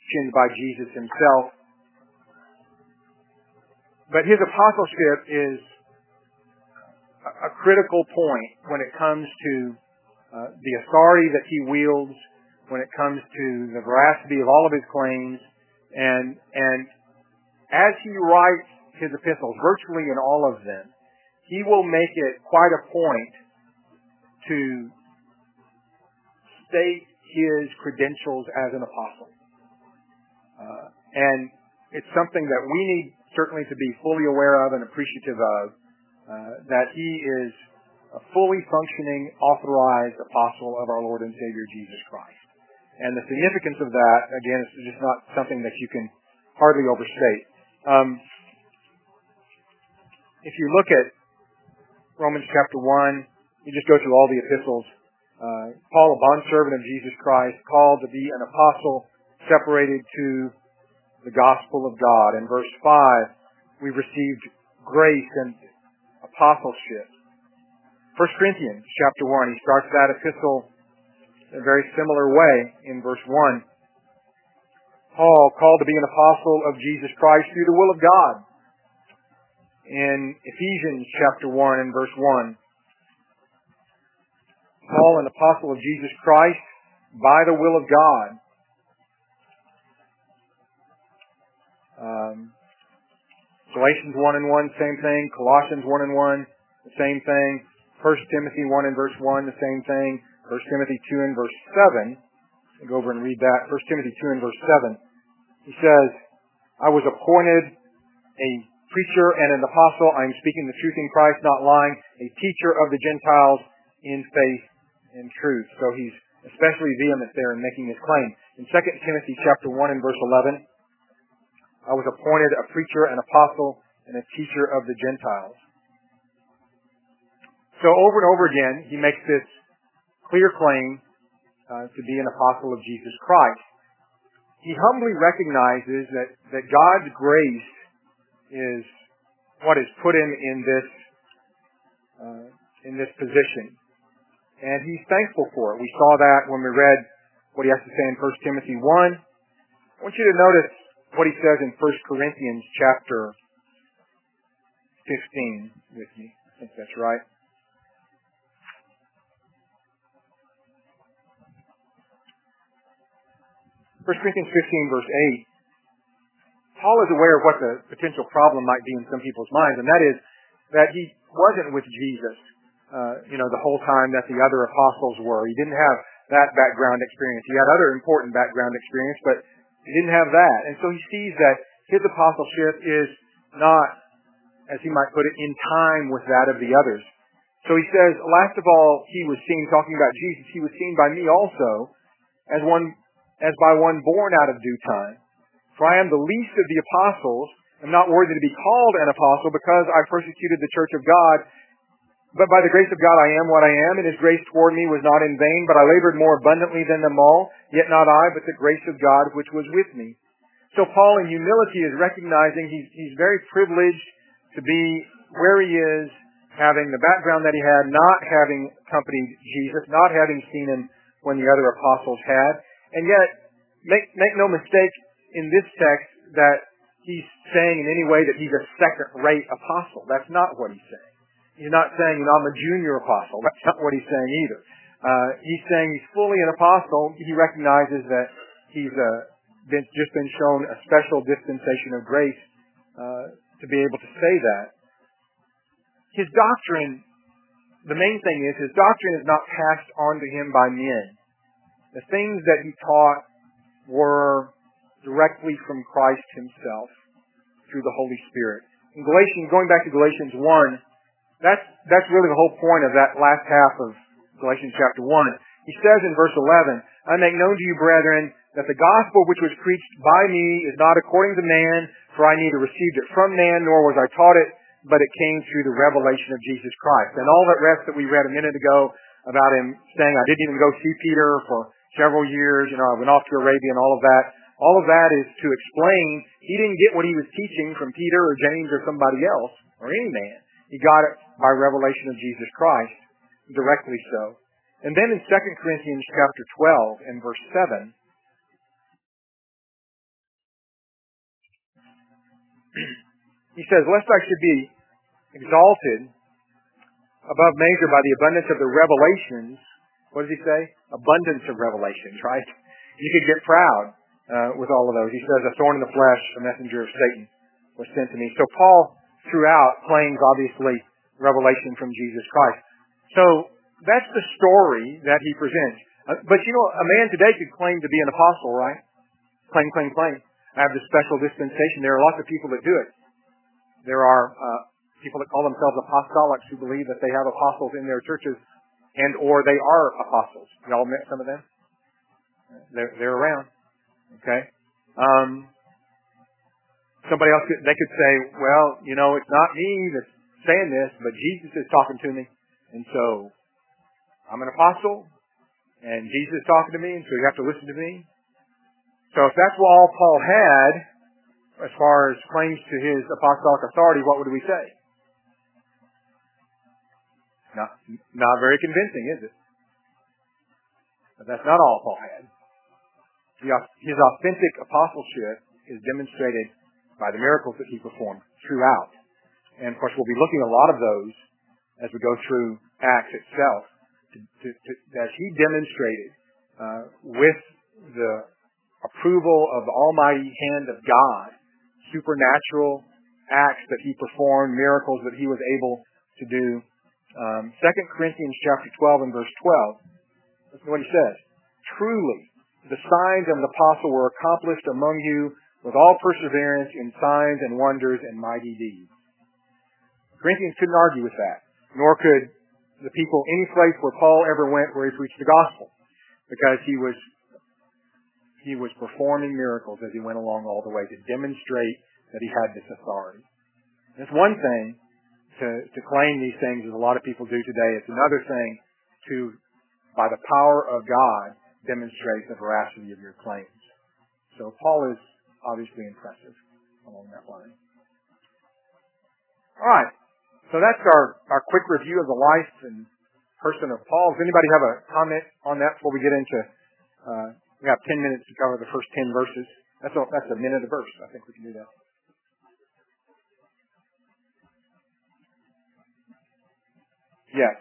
mentioned by Jesus himself. But his apostleship is a critical point when it comes to the authority that he wields, when it comes to the veracity of all of his claims, and as he writes his epistles, virtually in all of them, he will make it quite a point to state his credentials as an apostle. And it's something that we need certainly to be fully aware of and appreciative of, that he is a fully functioning, authorized apostle of our Lord and Savior Jesus Christ. And the significance of that, again, is just not something that you can hardly overstate. If you look at Romans chapter 1, you just go through all the epistles. Paul, a bondservant of Jesus Christ, called to be an apostle, separated to the gospel of God. In verse 5, we received grace and apostleship. 1 Corinthians chapter 1, he starts that epistle in a very similar way in verse 1. Paul, called to be an apostle of Jesus Christ through the will of God. In Ephesians chapter 1 and verse 1, Paul, an apostle of Jesus Christ by the will of God. Galatians 1 and 1, same thing. Colossians 1 and 1, the same thing. 1 Timothy 1 and verse 1, the same thing. 1 Timothy 2 and verse 7. I'll go over and read that. 1 Timothy 2 and verse 7. He says, I was appointed a preacher and an apostle. I am speaking the truth in Christ, not lying. A teacher of the Gentiles in faith and truth. So he's especially vehement there in making his claim. In 2 Timothy chapter 1 and verse 11, I was appointed a preacher, an apostle, and a teacher of the Gentiles. So over and over again, he makes this clear claim to be an apostle of Jesus Christ. He humbly recognizes that God's grace is what has put him in this position. And he's thankful for it. We saw that when we read what he has to say in 1 Timothy 1. I want you to notice what he says in 1 Corinthians chapter 15 with me. I think that's right. 1 Corinthians 15 verse 8. Paul is aware of what the potential problem might be in some people's minds, and that is that he wasn't with Jesus the whole time that the other apostles were. He didn't have that background experience. He had other important background experience, but he didn't have that. And so he sees that his apostleship is not, as he might put it, in time with that of the others. So he says, last of all, he was seen, talking about Jesus, he was seen by me also as by one born out of due time. For I am the least of the apostles, am not worthy to be called an apostle because I persecuted the church of God. But by the grace of God I am what I am, and his grace toward me was not in vain, but I labored more abundantly than them all, yet not I, but the grace of God which was with me. So Paul in humility is recognizing he's very privileged to be where he is, having the background that he had, not having accompanied Jesus, not having seen him when the other apostles had. And yet, make no mistake in this text that he's saying in any way that he's a second-rate apostle. That's not what he's saying. He's not saying, I'm a junior apostle. That's not what he's saying either. He's saying he's fully an apostle. He recognizes that he's just been shown a special dispensation of grace to be able to say that. His doctrine, the main thing is, his doctrine is not passed on to him by men. The things that he taught were directly from Christ himself through the Holy Spirit. In Galatians, going back to Galatians 1, that's really the whole point of that last half of Galatians chapter 1. He says in verse 11, I make known to you, brethren, that the gospel which was preached by me is not according to man, for I neither received it from man, nor was I taught it, but it came through the revelation of Jesus Christ. And all that rest that we read a minute ago about him saying, I didn't even go see Peter for several years, I went off to Arabia and all of that is to explain he didn't get what he was teaching from Peter or James or somebody else, or any man. He got it by revelation of Jesus Christ, directly so. And then in 2 Corinthians chapter 12 and verse 7, He says, lest I should be exalted above measure by the abundance of the revelations. What does he say? Abundance of revelations, right? You could get proud with all of those. He says, a thorn in the flesh, a messenger of Satan was sent to me. So Paul, throughout, claims, obviously, revelation from Jesus Christ. So that's the story that he presents. But you know, a man today could claim to be an apostle, right? Claim, claim, claim. I have this special dispensation. There are lots of people that do it. There are people that call themselves apostolics who believe that they have apostles in their churches and or they are apostles. Y'all met some of them? They're around. Okay? Somebody else, they could say, well, you know, it's not me that's saying this, but Jesus is talking to me. And so, I'm an apostle, and Jesus is talking to me, and so you have to listen to me. So if that's what all Paul had, as far as claims to his apostolic authority, what would we say? Not very convincing, is it? But that's not all Paul had. His authentic apostleship is demonstrated by the miracles that he performed throughout. And of course, we'll be looking at a lot of those as we go through Acts itself, that he demonstrated with the approval of the almighty hand of God, supernatural acts that he performed, miracles that he was able to do. 2 Corinthians chapter 12 and verse 12, listen to what he says. Truly, the signs of an apostle were accomplished among you with all perseverance in signs and wonders and mighty deeds. The Corinthians couldn't argue with that, nor could the people any place where Paul ever went where he preached the gospel, because he was performing miracles as he went along all the way to demonstrate that he had this authority. And it's one thing to claim these things, as a lot of people do today. It's another thing to, by the power of God, demonstrate the veracity of your claims. So Paul is obviously impressive along that line. All right. So that's our quick review of the life and person of Paul. Does anybody have a comment on that before we get into, we have 10 minutes to cover the first 10 verses. That's a minute a verse. I think we can do that. Yes.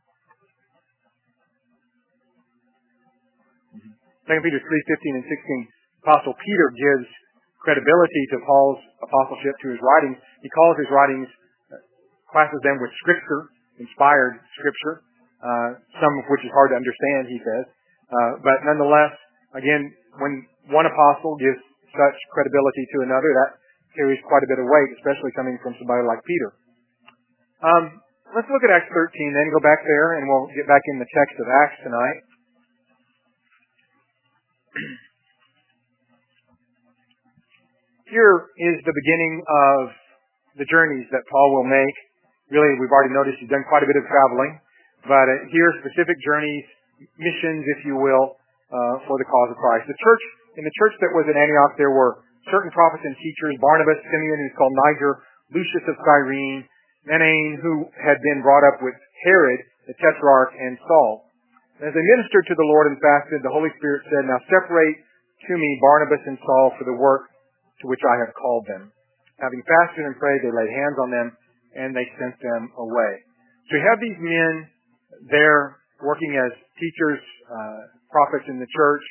2 Peter 3:15 and 16, Apostle Peter gives credibility to Paul's apostleship to his writings. He calls his writings, classes them with Scripture, inspired Scripture, some of which is hard to understand, he says. But nonetheless, again, when one apostle gives such credibility to another, that carries quite a bit of weight, especially coming from somebody like Peter. Let's look at Acts 13, then go back there, and we'll get back in the text of Acts tonight. Here is the beginning of the journeys that Paul will make. Really, we've already noticed he's done quite a bit of traveling, but here are specific journeys, missions, if you will, for the cause of Christ. In the church that was in Antioch, there were certain prophets and teachers: Barnabas, Simeon, who's called Niger, Lucius of Cyrene, Manaen, who had been brought up with Herod, the Tetrarch, and Saul. As they ministered to the Lord and fasted, the Holy Spirit said, "Now separate to me Barnabas and Saul for the work to which I have called them." Having fasted and prayed, they laid hands on them, and they sent them away. So you have these men there working as teachers, prophets in the church.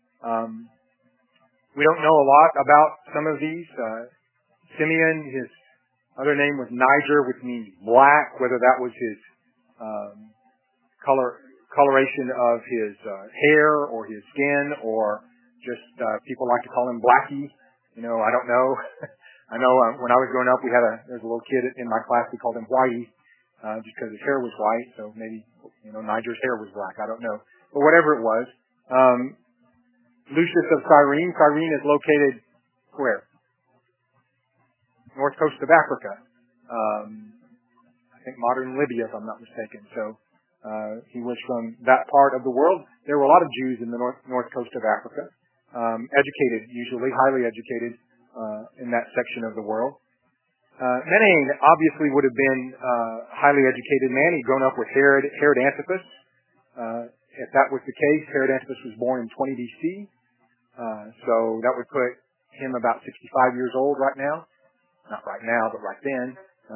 We don't know a lot about some of these. Simeon, his other name was Niger, which means black, whether that was his coloration of his hair or his skin, or just people like to call him Blackie. You know, I don't know. I know when I was growing up, there was a little kid in my class, we called him Whitey, just because his hair was white, so maybe, Niger's hair was black. I don't know. But whatever it was. Lucius of Cyrene. Cyrene is located where? North coast of Africa. I think modern Libya, if I'm not mistaken. So he was from that part of the world. There were a lot of Jews in the north coast of Africa. Educated, usually, highly educated in that section of the world. Manaen obviously would have been a highly educated man. He'd grown up with Herod Antipas. If that was the case, Herod Antipas was born in 20 BC. So that would put him about 65 years old right now. Not right now, but right then.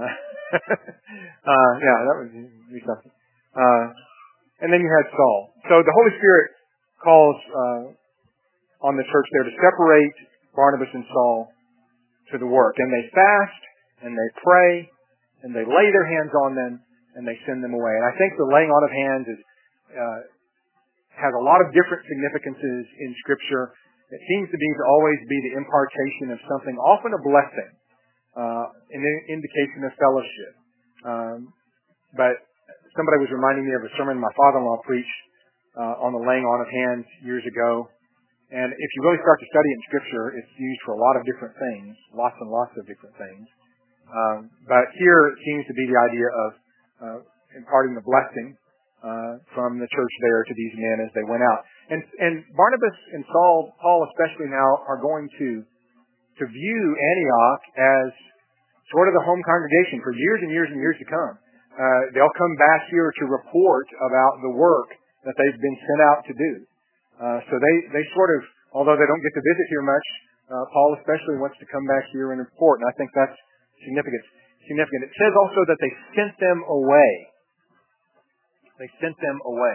Yeah, that would be something. And then you had Saul. So the Holy Spirit calls on the church there to separate Barnabas and Saul to the work. And they fast, and they pray, and they lay their hands on them, and they send them away. And I think the laying on of hands has a lot of different significances in Scripture. It seems to always be the impartation of something, often a blessing, an indication of fellowship. But somebody was reminding me of a sermon my father-in-law preached on the laying on of hands years ago. And if you really start to study it in Scripture, it's used for a lot of different things, lots and lots of different things. But here it seems to be the idea of imparting the blessing from the church there to these men as they went out. And Barnabas and Paul especially now, are going to view Antioch as sort of the home congregation for years and years and years to come. They'll come back here to report about the work that they've been sent out to do. So they sort of, although they don't get to visit here much, Paul especially wants to come back here and report, and I think that's significant. It says also that they sent them away. They sent them away.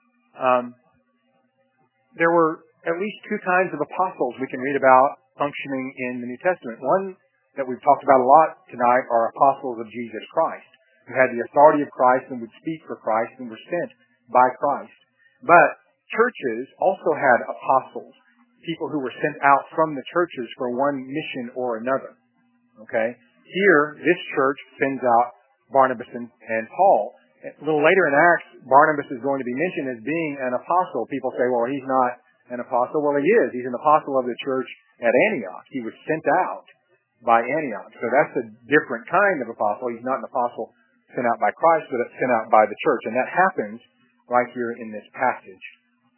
There were at least two kinds of apostles we can read about functioning in the New Testament. One that we've talked about a lot tonight are apostles of Jesus Christ, who had the authority of Christ and would speak for Christ and were sent by Christ. But churches also had apostles, people who were sent out from the churches for one mission or another. Okay? Here, this church sends out Barnabas and Paul. A little later in Acts, Barnabas is going to be mentioned as being an apostle. People say, well, he's not an apostle. Well, he is. He's an apostle of the church at Antioch. He was sent out by Antioch. So that's a different kind of apostle. He's not an apostle sent out by Christ, but sent out by the church. And that happens right here in this passage.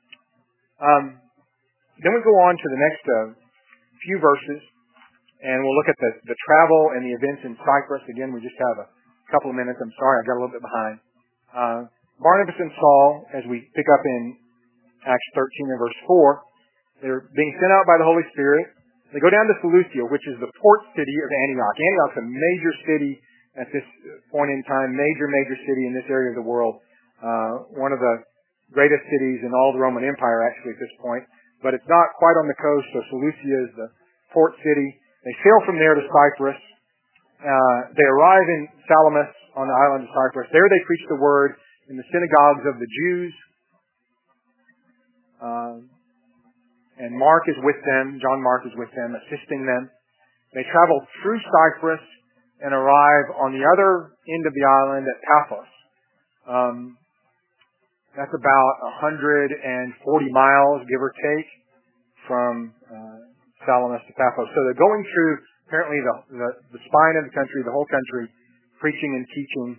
Then we go on to the next few verses, and we'll look at the travel and the events in Cyprus. Again, we just have a couple of minutes. I'm sorry, I got a little bit behind. Barnabas and Saul, as we pick up in Acts 13 and verse 4, they're being sent out by the Holy Spirit. They go down to Seleucia, which is the port city of Antioch. Antioch's a major city at this point in time, major city in this area of the world. One of the greatest cities in all the Roman Empire, actually, at this point. But it's not quite on the coast, so Seleucia is the port city. They sail from there to Cyprus. They arrive in Salamis on the island of Cyprus. There they preach the word in the synagogues of the Jews. And Mark is with them. John Mark is with them, assisting them. They travel through Cyprus and arrive on the other end of the island at Paphos. That's about 140 miles, give or take, from Salamis to Paphos. So they're going through, apparently, the spine of the country, the whole country, preaching and teaching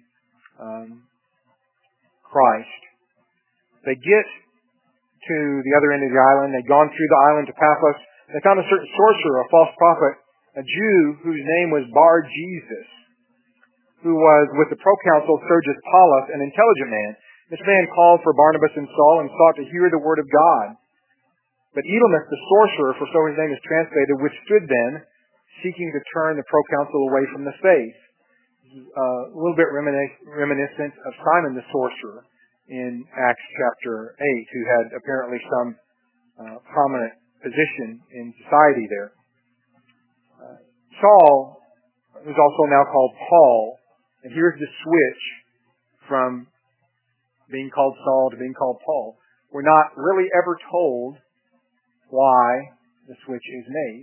Christ. They get to the other end of the island. They'd gone through the island to Paphos. They found a certain sorcerer, a false prophet, a Jew whose name was Bar-Jesus, who was with the proconsul Sergius Paulus, an intelligent man. This man called for Barnabas and Saul and sought to hear the word of God. But Elymas, the sorcerer, for so his name is translated, withstood them, seeking to turn the proconsul away from the faith. A little bit reminiscent of Simon the sorcerer in Acts chapter 8, who had apparently some prominent position in society there. Saul is also now called Paul, and here's the switch from being called Saul to being called Paul. We're not really ever told why the switch is made.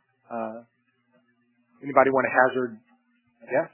Anybody want to hazard a guess?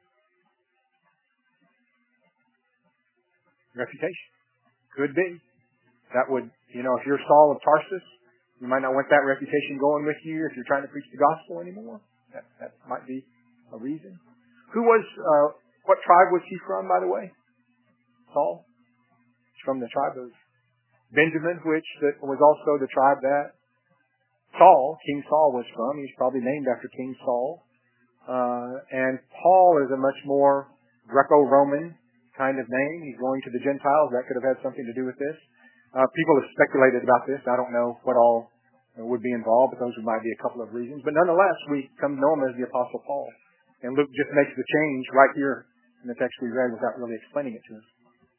Reputation. Could be. That would, if you're Saul of Tarsus, you might not want that reputation going with you if you're trying to preach the gospel anymore. That might be a reason. What tribe was he from, by the way? Saul? He's from the tribe of Benjamin, which was also the tribe that King Saul was from. He's probably named after King Saul. And Paul is a much more Greco-Roman kind of name. He's going to the Gentiles. That could have had something to do with this. People have speculated about this. I don't know what all would be involved, but those might be a couple of reasons. But nonetheless, we come to know him as the Apostle Paul. And Luke just makes the change right here in the text we read without really explaining it to us.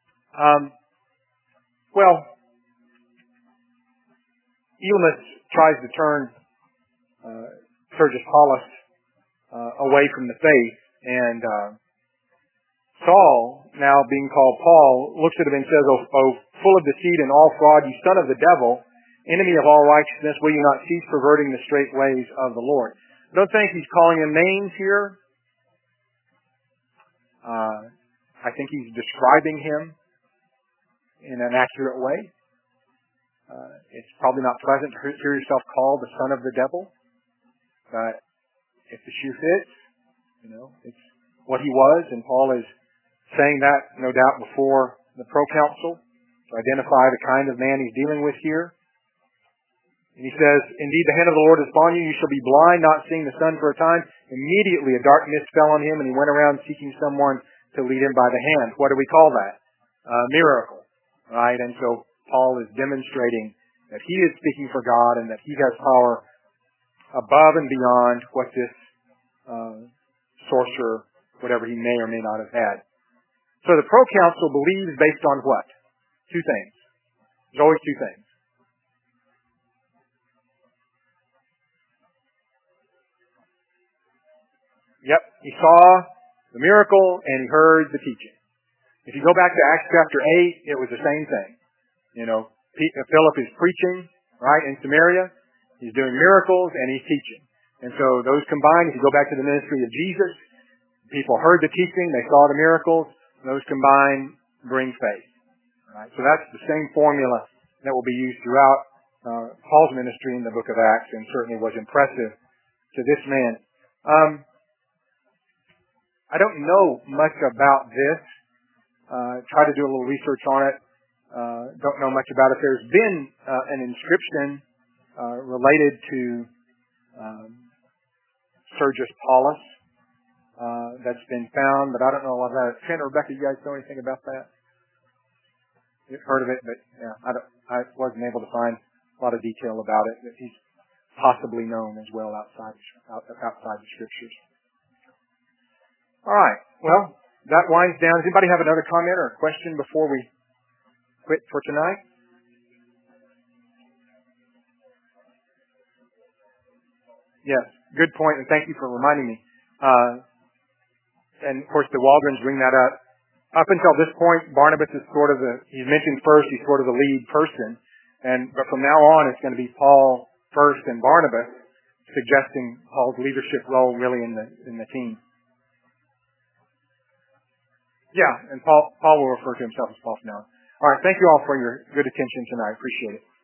Elymas tries to turn Sergius Paulus away from the faith, and Saul, now being called Paul, looks at him and says, "O full of deceit and all fraud, you son of the devil, enemy of all righteousness, will you not cease perverting the straight ways of the Lord?" I don't think he's calling him names here. I think he's describing him in an accurate way. It's probably not pleasant to hear yourself called the son of the devil, but if the shoe fits, it's what he was, and Paul is saying that, no doubt, before the proconsul to identify the kind of man he's dealing with here. And he says, "Indeed, the hand of the Lord is upon you. You shall be blind, not seeing the sun for a time." Immediately a dark mist fell on him, and he went around seeking someone to lead him by the hand. What do we call that? Miracle, right? And so Paul is demonstrating that he is speaking for God and that he has power above and beyond what this sorcerer, whatever he may or may not have had. So the proconsul believes based on what? Two things. There's always two things. Yep, he saw the miracle and he heard the teaching. If you go back to Acts chapter 8, it was the same thing. Philip is preaching, right, in Samaria. He's doing miracles and he's teaching. And so those combined, if you go back to the ministry of Jesus, people heard the teaching, they saw the miracles, those combined bring faith. Right? So that's the same formula that will be used throughout Paul's ministry in the book of Acts, and certainly was impressive to this man. I don't know much about this. Try to do a little research on it. Don't know much about it. There's been an inscription related to Sergius Paulus that's been found, but I don't know a lot about it. Trent or Rebecca, you guys know anything about that? You've heard of it, but yeah, I wasn't able to find a lot of detail about it. But he's possibly known as well outside the Scriptures. All right. Well, that winds down. Does anybody have another comment or a question before we quit for tonight? Yes, good point, and thank you for reminding me. And of course, the Waldrons bring that up. Up until this point, Barnabas is sort of he's mentioned first, he's sort of the lead person. But from now on, it's going to be Paul first and Barnabas, suggesting Paul's leadership role really in the team. Yeah, and Paul will refer to himself as Paul from now on. All right, thank you all for your good attention tonight. Appreciate it.